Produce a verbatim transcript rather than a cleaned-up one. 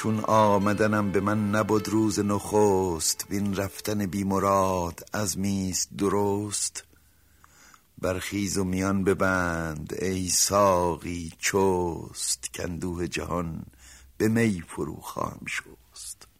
چون آمدنم به من نبود روز نخست، وین رفتن بی مراد عزمیست درست. برخیز و میان ببند ای ساقی چست، کاندوه جهان به می فرو خواهم شست.